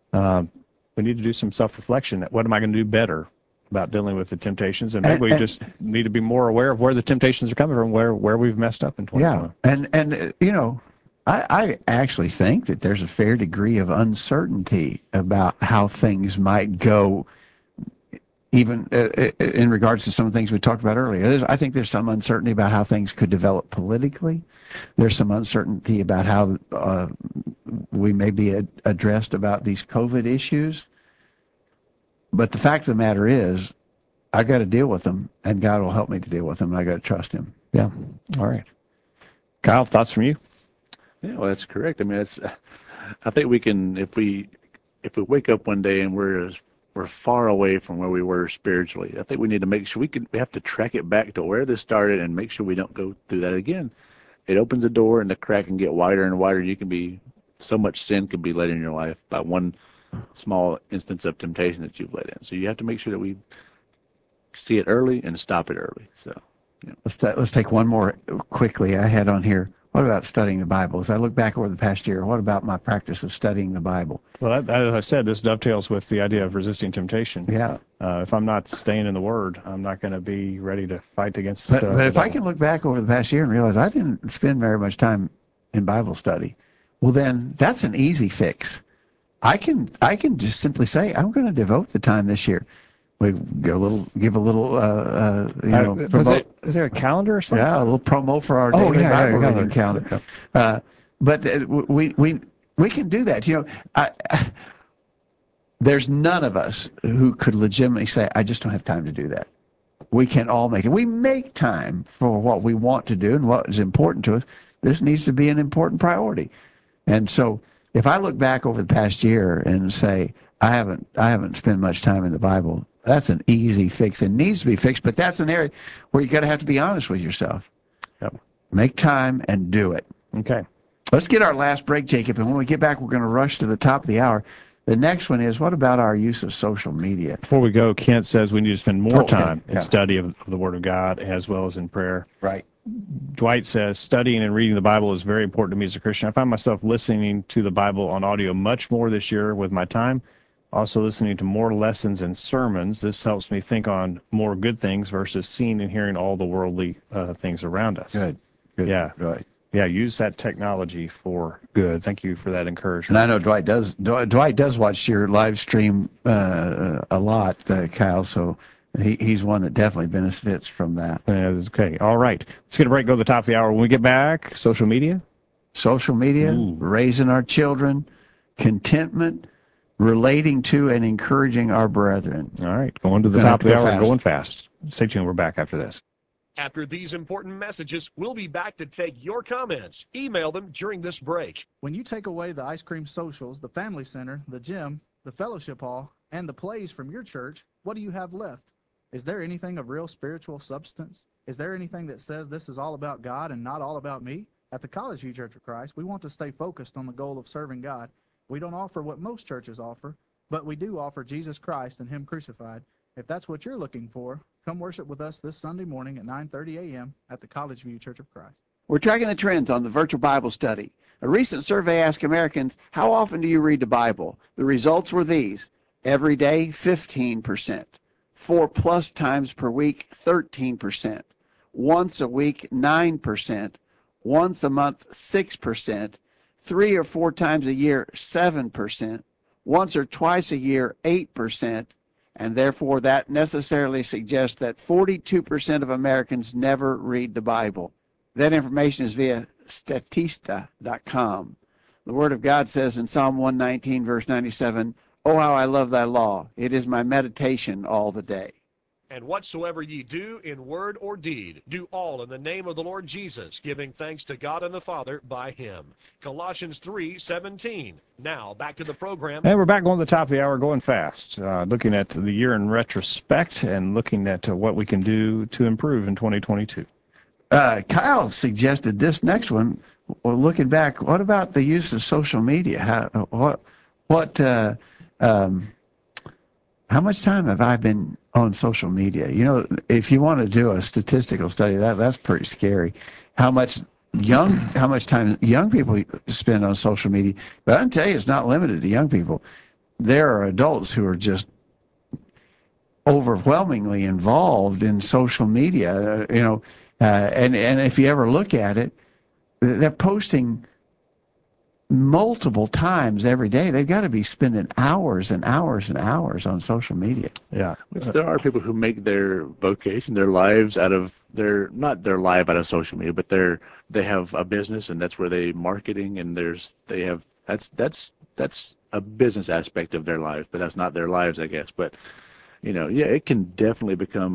we need to do some self-reflection. What am I going to do better about dealing with the temptations? And maybe we just need to be more aware of where the temptations are coming from, where we've messed up in 2021. Yeah, and I actually think that there's a fair degree of uncertainty about how things might go, even in regards to some of the things we talked about earlier. I think there's some uncertainty about how things could develop politically. There's some uncertainty about how we may be addressed about these COVID issues. But the fact of the matter is, I got to deal with them, and God will help me to deal with them, and I got to trust him. Yeah. All right. Kyle, thoughts from you? Yeah, well, that's correct. I mean, I think we can, if we wake up one day and we're far away from where we were spiritually, I think we need to make sure we have to track it back to where this started and make sure we don't go through that again. It opens the door and the crack can get wider and wider. So much sin can be let in your life by one small instance of temptation that you've let in. So you have to make sure that we see it early and stop it early. So, Let's take one more quickly. I had on here, what about studying the Bible? As I look back over the past year, what about my practice of studying the Bible? Well, as I said, this dovetails with the idea of resisting temptation. Yeah. If I'm not staying in the Word, I'm not going to be ready to fight against. But if I can look back over the past year and realize I didn't spend very much time in Bible study, well, then that's an easy fix. I can just simply say I'm going to devote the time this year. We give a little, promote. Is there a calendar or something? Yeah, a little promo for our daily Bible reading calendar. But we can do that. There's none of us who could legitimately say, I just don't have time to do that. We can all make it. We make time for what we want to do and what is important to us. This needs to be an important priority. And so if I look back over the past year and say, I haven't spent much time in the Bible, that's an easy fix. It needs to be fixed, but that's an area where you got to have to be honest with yourself. Yep. Make time and do it. Okay. Let's get our last break, Jacob, and when we get back, we're going to rush to the top of the hour. The next one is, what about our use of social media? Before we go, Kent says we need to spend more Okay, time in yeah. study of the Word of God as well as in prayer. Right. Dwight says studying and reading the Bible is very important to me as a Christian. I find myself listening to the Bible on audio much more this year with my time. Also listening to more lessons and sermons. This helps me think on more good things versus seeing and hearing all the worldly things around us. Good. Yeah. Right. Yeah, use that technology for good. Thank you for that And encouragement. I know Dwight does. Dwight does watch your live stream a lot, Kyle. So he's one that definitely benefits from that. Okay. All right. Let's get a break. Go to the top of the hour. When we get back, social media. Social media, Ooh. raising our children, contentment, relating to and encouraging our brethren. All right. Going to the Gonna top of the have to hour go and going fast. Stay tuned. We're back after this. After these important messages, we'll be back to take your comments. Email them during this break. When you take away the ice cream socials, the family center, the gym, the fellowship hall, and the plays from your church, what do you have left? Is there anything of real spiritual substance? Is there anything that says this is all about God and not all about me? At the College View Church of Christ, we want to stay focused on the goal of serving God. We don't offer what most churches offer, but we do offer Jesus Christ and Him crucified. If that's what you're looking for, come worship with us this Sunday morning at 9:30 a.m. at the College View Church of Christ. We're tracking the trends on the virtual Bible study. A recent survey asked Americans, how often do you read the Bible? The results were these. Every day, 15%. 4+ times per week, 13%. Once a week, 9%. Once a month, 6%. 3 or 4 times a year, 7%. Once or twice a year, 8%. And therefore, that necessarily suggests that 42% of Americans never read the Bible. That information is via Statista.com. The Word of God says in Psalm 119, verse 97, "Oh, how I love thy law. It is my meditation all the day." And whatsoever ye do in word or deed, do all in the name of the Lord Jesus, giving thanks to God and the Father by Him. Colossians 3:17. Now, back to the program. And we're back on the top of the hour, going fast, looking at the year in retrospect and looking at what we can do to improve in 2022. Kyle suggested this next one. Well, looking back, what about the use of social media? How much time have I been on social media? You know, if you want to do a statistical study, that's pretty scary. How much time young people spend on social media? But I can tell you, it's not limited to young people. There are adults who are just overwhelmingly involved in social media. And if you ever look at it, they're posting multiple times every day. They've got to be spending hours and hours and hours on social media. Yeah. Which there are people who make their vocation, their lives out of not their life out of social media, but they have a business and that's where they marketing and that's a business aspect of their lives, but that's not their lives, I guess. But it can definitely become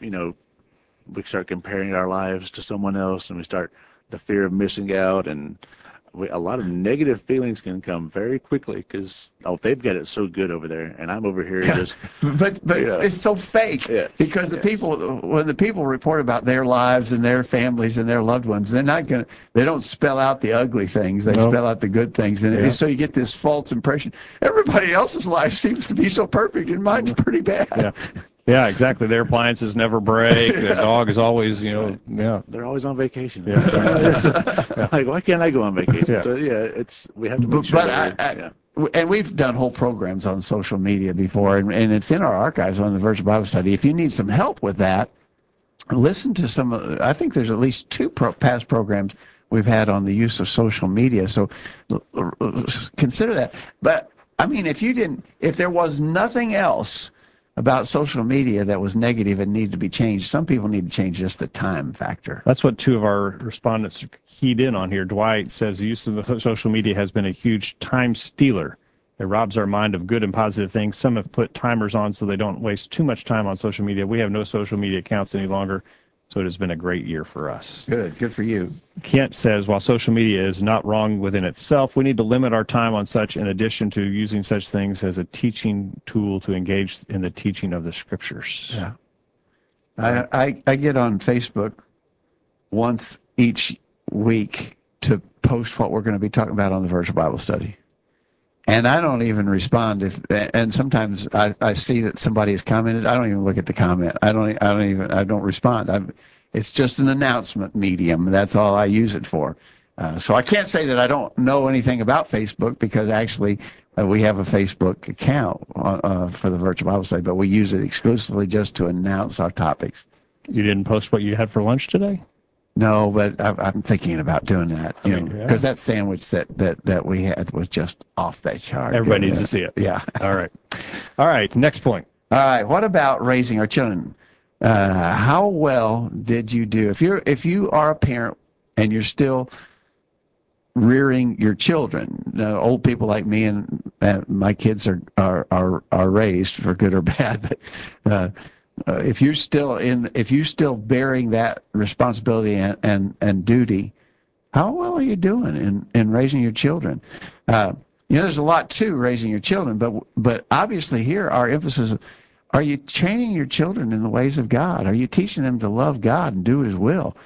we start comparing our lives to someone else and we start the fear of missing out and a lot of negative feelings can come very quickly because they've got it so good over there and I'm over here just but it's so fake because when the people report about their lives and their families and their loved ones, they don't spell out the ugly things, they spell out the good things, and so you get this false impression everybody else's life seems to be so perfect and mine's pretty bad. Yeah, exactly. Their appliances never break. Their dog is always, They're always on vacation. Yeah. Like, why can't I go on vacation? Yeah. So, we have to make sure and we've done whole programs on social media before, and it's in our archives on the Virtual Bible Study. If you need some help with that, listen to I think there's at least 2 past programs we've had on the use of social media, so consider that. But, I mean, if there was nothing else about social media that was negative and needed to be changed, some people need to change just the time factor. That's what 2 of our respondents keyed in on here. Dwight says the use of the social media has been a huge time stealer. It robs our mind of good and positive things. Some have put timers on so they don't waste too much time on social media. We have no social media accounts any longer, so it has been a great year for us. Good for you. Kent says, while social media is not wrong within itself, we need to limit our time on such in addition to using such things as a teaching tool to engage in the teaching of the Scriptures. Yeah. I get on Facebook once each week to post what we're going to be talking about on the Virtual Bible Study. And I don't even respond and sometimes I see that somebody has commented. I don't even look at the comment. I don't respond. It's just an announcement medium. That's all I use it for. So I can't say that I don't know anything about Facebook, because actually we have a Facebook account for the Virtual Bible Study, but we use it exclusively just to announce our topics. You didn't post what you had for lunch today? No, but I'm thinking about doing that, because that sandwich that we had was just off the chart. Everybody needs to see it. Yeah. All right. Next point. All right. What about raising our children? How well did you do? If you are a parent and you're still rearing your children, old people like me and my kids are raised for good or bad, but if you're still bearing that responsibility and duty, how well are you doing in raising your children? There's a lot to raising your children, but obviously here our emphasis: are you training your children in the ways of God? Are you teaching them to love God and do His will?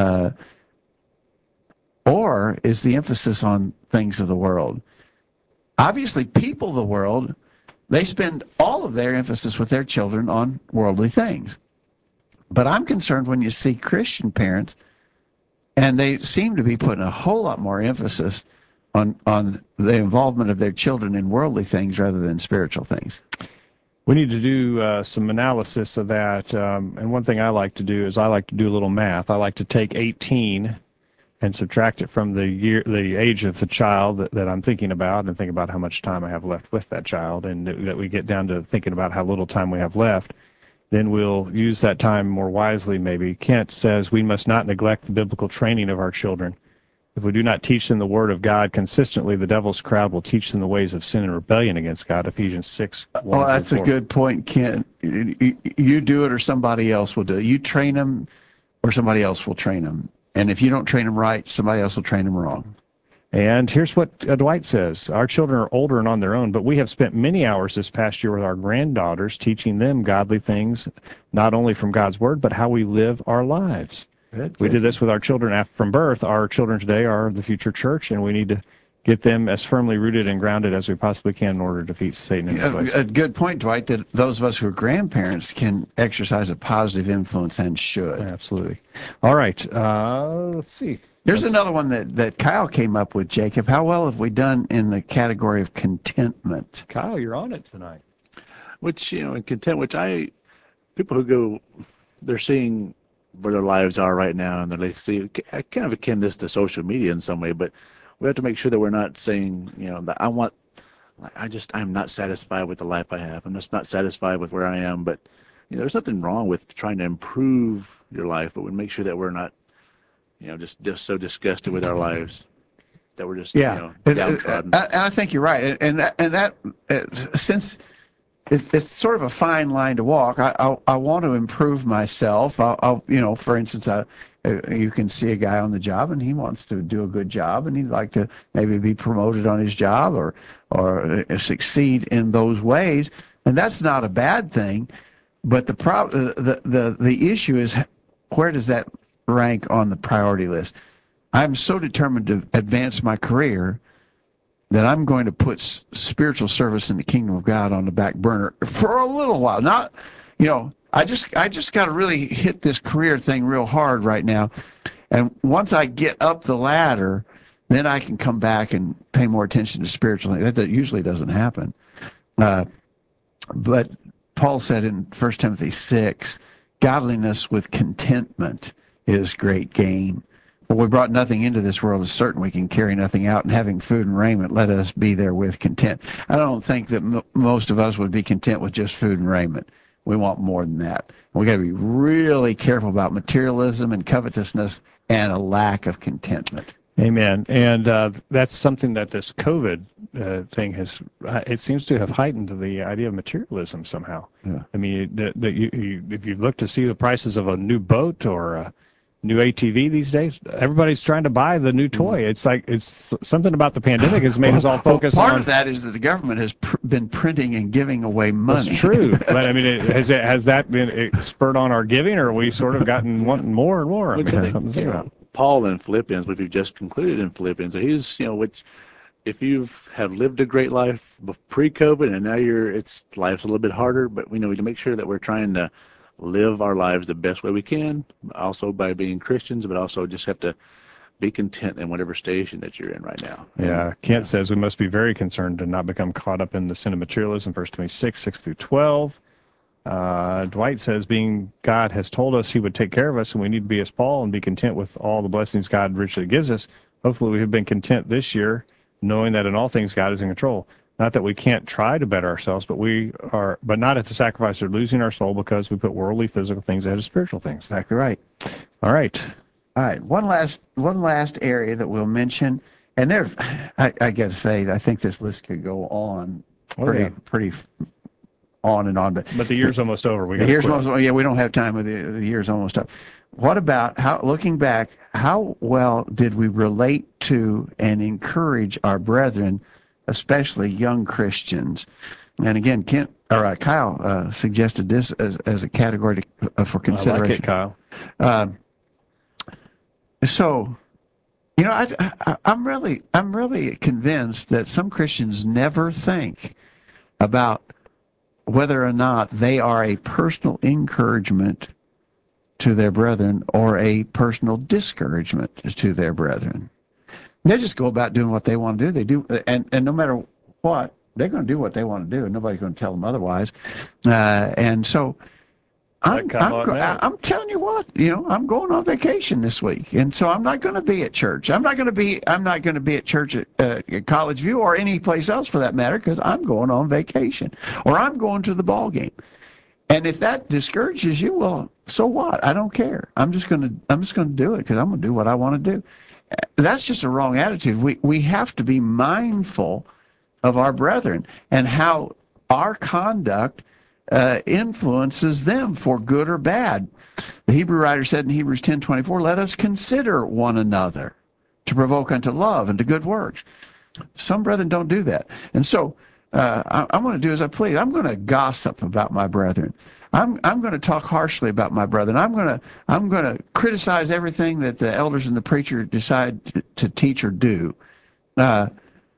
Or is the emphasis on things of the world? Obviously, people of the world, they spend all of their emphasis with their children on worldly things. But I'm concerned when you see Christian parents, and they seem to be putting a whole lot more emphasis on the involvement of their children in worldly things rather than spiritual things. We need to do some analysis of that. And one thing I like to do is I like to do a little math. I like to take 18 and subtract it from the age of the child that I'm thinking about, and think about how much time I have left with that child, and that we get down to thinking about how little time we have left. Then we'll use that time more wisely, maybe. Kent says we must not neglect the biblical training of our children. If we do not teach them the Word of God consistently, the devil's crowd will teach them the ways of sin and rebellion against God. Ephesians 6. Well, that's a good point, Kent. You do it or somebody else will do it. You train them or somebody else will train them. And if you don't train them right, somebody else will train them wrong. And here's what Dwight says. Our children are older and on their own, but we have spent many hours this past year with our granddaughters teaching them godly things, not only from God's Word, but how we live our lives. Good. We did this with our children from birth. Our children today are the future church, and we need to get them as firmly rooted and grounded as we possibly can in order to defeat Satan in his ways. A good point, Dwight, that those of us who are grandparents can exercise a positive influence and should. Absolutely. All right. Let's see. There's another one that Kyle came up with, Jacob. How well have we done in the category of contentment? Kyle, you're on it tonight. Which, in content, people who go, they're seeing where their lives are right now, and they see, I kind of akin this to social media in some way, but we have to make sure that we're not saying, that I'm not satisfied with the life I have. I'm just not satisfied with where I am. But, there's nothing wrong with trying to improve your life, but we make sure that we're not, just so disgusted with our lives that we're just, downtrodden. And I think you're right. And that since it's sort of a fine line to walk, I want to improve myself. I'll for instance, you can see a guy on the job and he wants to do a good job and he'd like to maybe be promoted on his job or succeed in those ways, and that's not a bad thing. But the issue is, where does that rank on the priority list? I'm so determined to advance my career that I'm going to put spiritual service in the kingdom of God on the back burner for a little while. Not, I just got to really hit this career thing real hard right now. And once I get up the ladder, then I can come back and pay more attention to spiritual things. That usually doesn't happen. But Paul said in 1 Timothy 6, godliness with contentment is great gain. For we brought nothing into this world, is certain we can carry nothing out, and having food and raiment, let us be therewith content. I don't think that most of us would be content with just food and raiment. We want more than that. We got to be really careful about materialism and covetousness and a lack of contentment. Amen. And that's something that this COVID thing it seems to have heightened the idea of materialism somehow. Yeah. I mean, if you look to see the prices of a new boat or a new ATV these days, everybody's trying to buy the new toy. It's like it's something about the pandemic has made us all focus on. Part of that is that the government has been printing and giving away money. That's true, but I mean, has that been spurred on our giving, or have we sort of gotten wanting more and more? Paul in Philippians, which we've just concluded in Philippians, he's, which if you have lived a great life pre-COVID and now life's a little bit harder, but we need to make sure that we're trying to live our lives the best way we can, also by being Christians, but also just have to be content in whatever station that you're in right now. Yeah, Kent says we must be very concerned to not become caught up in the sin of materialism, verse 26, 6 through 12. Dwight says, being God has told us he would take care of us, and we need to be as Paul and be content with all the blessings God richly gives us. Hopefully we have been content this year, knowing that in all things God is in control. Not that we can't try to better ourselves, but but not at the sacrifice of losing our soul because we put worldly, physical things ahead of spiritual things. Exactly right. All right. All right, one last area that we'll mention, and there, I got to say, I think this list could go on pretty on and on, but the year's almost over. The year's almost, we don't have time with the year's almost up. What about looking back, how well did we relate to and encourage our brethren, especially young Christians? And again, Kyle suggested this as a category for consideration. I like it, Kyle. So, I'm really convinced that some Christians never think about whether or not they are a personal encouragement to their brethren or a personal discouragement to their brethren. They just go about doing what they want to do. They do, and no matter what, they're going to do what they want to do, and nobody's going to tell them otherwise. And so, I'm telling you what, I'm going on vacation this week, and so I'm not going to be at church. I'm not going to be at church at College View or any place else for that matter, because I'm going on vacation or I'm going to the ball game. And if that discourages you, well, so what? I don't care. I'm just going to do it because I'm going to do what I want to do. That's just a wrong attitude. We have to be mindful of our brethren and how our conduct influences them for good or bad. The Hebrew writer said in Hebrews 10:24, let us consider one another to provoke unto love and to good works. Some brethren don't do that. And so I'm going to do as I please. I'm going to gossip about my brethren. I'm going to talk harshly about my brethren. I'm going to criticize everything that the elders and the preacher decide to teach or do. Wait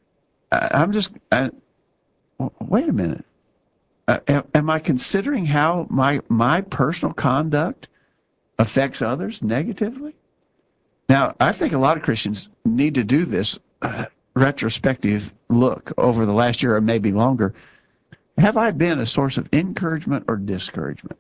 a minute. Am I considering how my personal conduct affects others negatively? Now, I think a lot of Christians need to do this retrospective look over the last year or maybe longer. Have I been a source of encouragement or discouragement?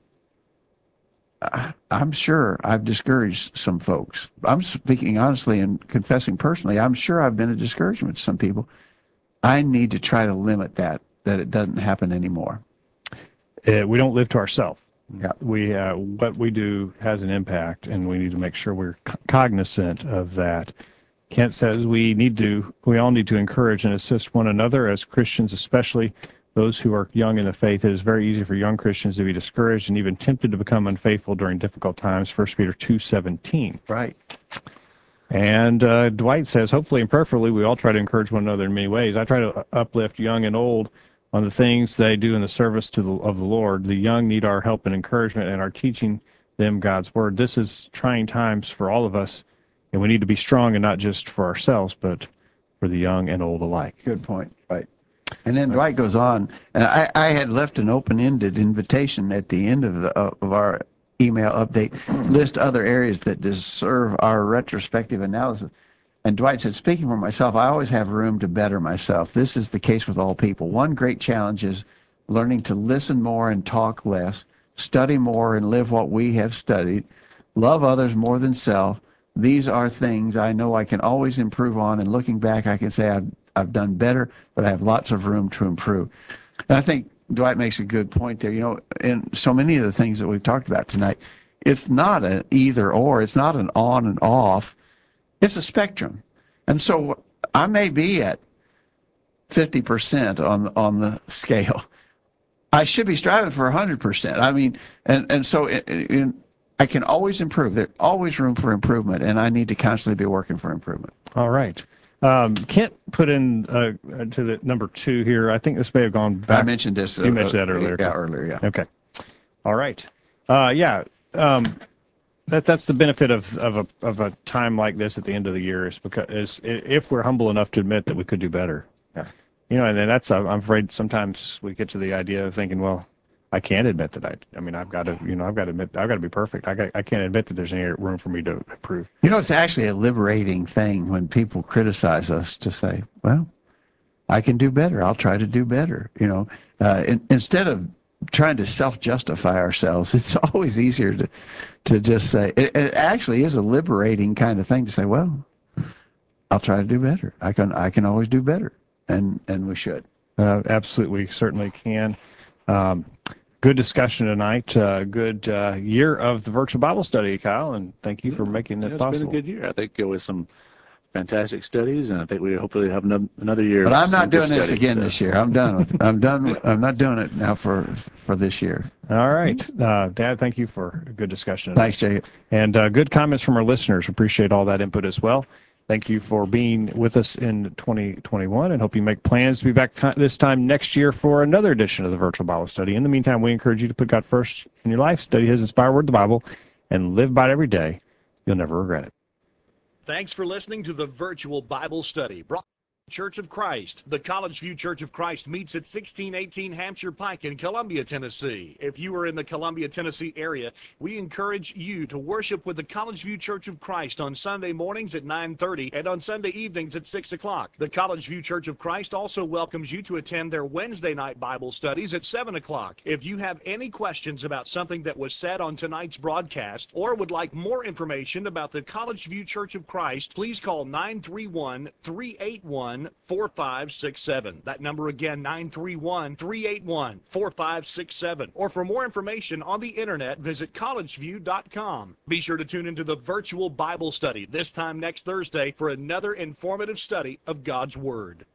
I'm sure I've discouraged some folks. I'm speaking honestly and confessing personally. I'm sure I've been a discouragement to some people. I need to try to limit that it doesn't happen anymore. We don't live to ourselves. Yeah. What we do has an impact, and we need to make sure we're cognizant of that. Kent says we all need to encourage and assist one another as Christians, especially those who are young in the faith. It is very easy for young Christians to be discouraged and even tempted to become unfaithful during difficult times. 1 Peter 2:17. Right. And Dwight says, hopefully and prayerfully, we all try to encourage one another in many ways. I try to uplift young and old on the things they do in the service of the Lord. The young need our help and encouragement and our teaching them God's word. This is trying times for all of us, and we need to be strong, and not just for ourselves, but for the young and old alike. Good point. Right. And then Dwight goes on, and I had left an open-ended invitation at the end of our email update, list other areas that deserve our retrospective analysis. And Dwight said, speaking for myself, I always have room to better myself. This is the case with all people. One great challenge is learning to listen more and talk less, study more and live what we have studied, love others more than self. These are things I know I can always improve on, and looking back, I can say I've done better, but I have lots of room to improve. And I think Dwight makes a good point there. In so many of the things that we've talked about tonight, it's not an either or. It's not an on and off. It's a spectrum. And so I may be at 50% on the scale. I should be striving for 100%. I mean, and so I can always improve. There's always room for improvement, and I need to constantly be working for improvement. All right. Kent put in to the number 2 here. I think this may have gone back. I mentioned this. You mentioned that earlier. Yeah, earlier, yeah. Okay. All right. That's the benefit of a time like this at the end of the year, is because if we're humble enough to admit that we could do better. Yeah. You know, and then I'm afraid sometimes we get to the idea of thinking, well, I can't admit that I've got to admit, I've got to be perfect. I can't admit that there's any room for me to improve. You know, it's actually a liberating thing when people criticize us to say, well, I can do better. I'll try to do better. You know, instead of trying to self-justify ourselves, it's always easier to just say, it actually is a liberating kind of thing to say, well, I'll try to do better. I can always do better. And we should. Absolutely, we certainly can. Good discussion tonight. Good year of the virtual Bible study, Kyle, and thank you for making it possible. It's been a good year. I think it was some fantastic studies, and I think we hopefully have another year. But I'm not doing good this studies, again so. this year. I'm done with it. I'm done. I'm not doing it now for this year. All right, Dad, thank you for a good discussion tonight. Thanks, Jay. And good comments from our listeners. Appreciate all that input as well. Thank you for being with us in 2021, and hope you make plans to be back this time next year for another edition of the Virtual Bible Study. In the meantime, we encourage you to put God first in your life, study His inspired word, the Bible, and live by it every day. You'll never regret it. Thanks for listening to the Virtual Bible Study. Brought Church of Christ. The College View Church of Christ meets at 1618 Hampshire Pike in Columbia, Tennessee. If you are in the Columbia, Tennessee area, we encourage you to worship with the College View Church of Christ on Sunday mornings at 9:30 and on Sunday evenings at 6 o'clock. The College View Church of Christ also welcomes you to attend their Wednesday night Bible studies at 7 o'clock. If you have any questions about something that was said on tonight's broadcast or would like more information about the College View Church of Christ, please call 931-381-4567. That number again, 931-381-4567. Or for more information on the internet, visit collegeview.com. Be sure to tune into the Virtual Bible Study this time next Thursday for another informative study of God's Word.